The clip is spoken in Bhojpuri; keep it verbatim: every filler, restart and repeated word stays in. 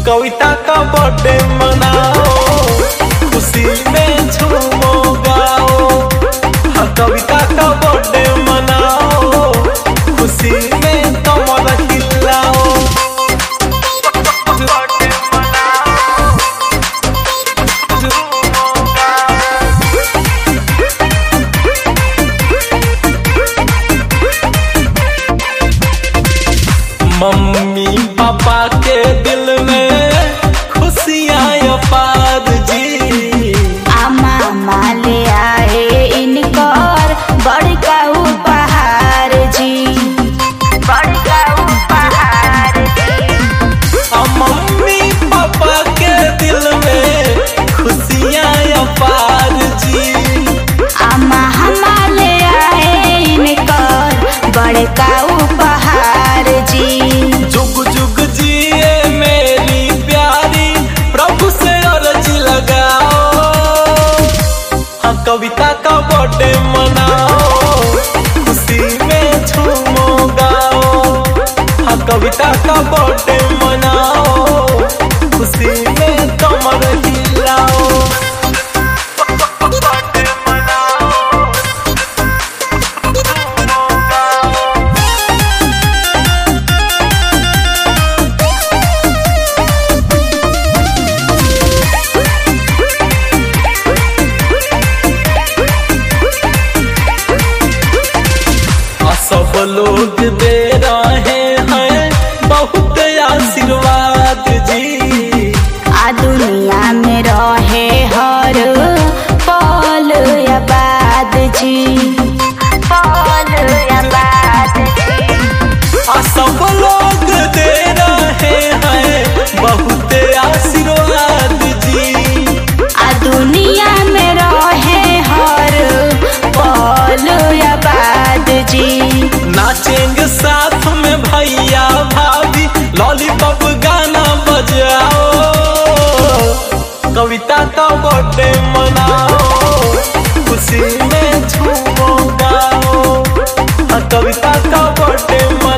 कविता का बर्थडे मनाओ, खुशी में झूमो गाओ। हाँ, कविता का बर्थडे मनाओ, खुशी में कमर हिलाओ। मम्मी पापा के दिल में खुशियाँ अपार जी। आमा माले आए इनकर बड़का उपहार जी, बड़का उपहार जी। मम्मी पापा के दिल में खुशियाँ अपार जी। आमा हमारे आए इनकर बड़का उपहार जी। जुग जुग जिए मेरी प्यारी, प्रभु से अर्जी लगाओ। हाँ, कविता का बर्थडे मनाओ, खुशी में झूमो गाओ। हाँ, कविता का बर्थडे मनाओ, खुशी में कमर हिलाओ। सब लोग दे रहे हैं बहुत आशीर्वाद जी। आ दुनिया में रहे हर पल आबाद जी, पल आबाद जी। आ सब लोग दे रहे हैं बहुत आशीर्वाद जी। आ दुनिया में रहे हर पल आबाद जी। नाचेंगे साथ में भैया भाभी, लॉलीपॉप गाना बजाओ। कविता का बर्थडे मनाओ, खुशी में झूमो गाओ। हाँ, कविता का बर्थडे मनाओ।